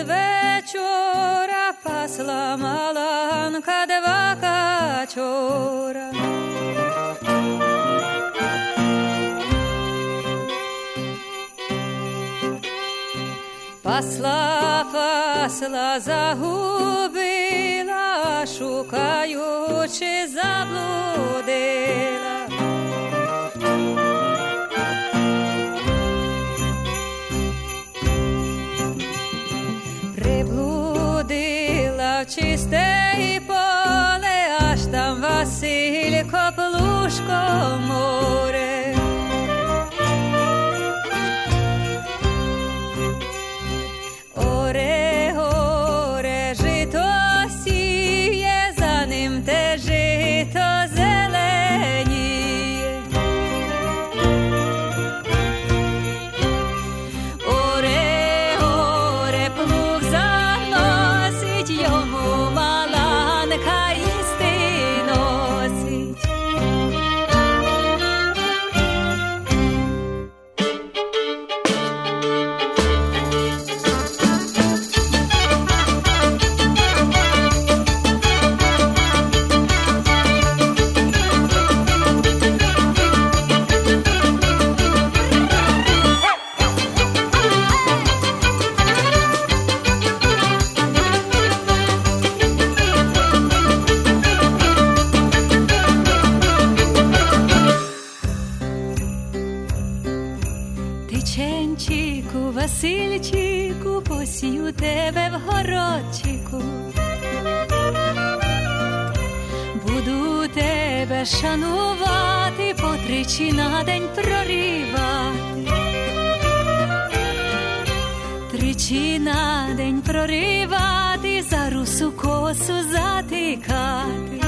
вечора пасла маланка два качора. Пасла, пасла, загубила, шукаючи, заблудила. Приблудила в чисте поле, аж там Василько плужко море. Оре, оре, жито сіє, за ним те жито зеленіє. Оре, оре, плуг заносить, йому маланка їсти носить. Тиченчику, Васильчику, посію тебе в городчику. Буду тебе шанувати, по тричі на день проривати. Тричі на день проривати, за русу косу затикати.